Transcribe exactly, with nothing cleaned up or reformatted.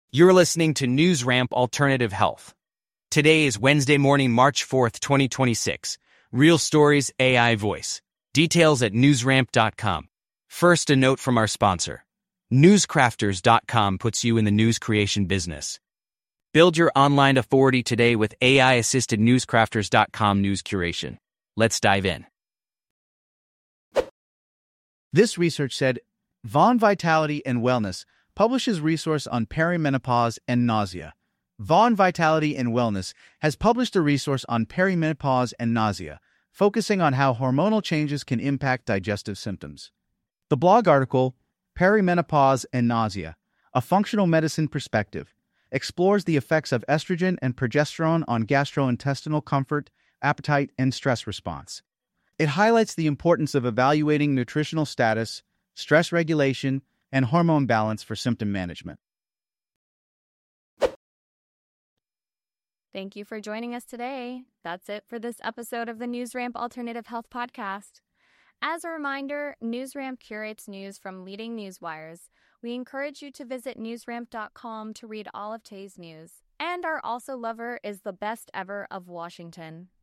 You're listening to NewsRamp Alternative Health. Today is Wednesday morning, March fourth, twenty twenty-six. Real stories, A I voice. Details at newsramp dot com. First, a note from our sponsor. newscrafters dot com puts you in the news creation business. Build your online authority today with A I-assisted newscrafters dot com news curation. Let's dive in. This research said, Vaughan Vitality and Wellness publishes resource on perimenopause and nausea. Vaughan Vitality and Wellness has published a resource on perimenopause and nausea, focusing on how hormonal changes can impact digestive symptoms. The blog article, Perimenopause and Nausea, A Functional Medicine Perspective, explores the effects of estrogen and progesterone on gastrointestinal comfort, appetite, and stress response. It highlights the importance of evaluating nutritional status, stress regulation, and hormone balance for symptom management. Thank you for joining us today. That's it for this episode of the NewsRamp Alternative Health Podcast. As a reminder, NewsRamp curates news from leading news wires. We encourage you to visit newsramp dot com to read all of today's news. And our Also Lover is the best ever of Washington.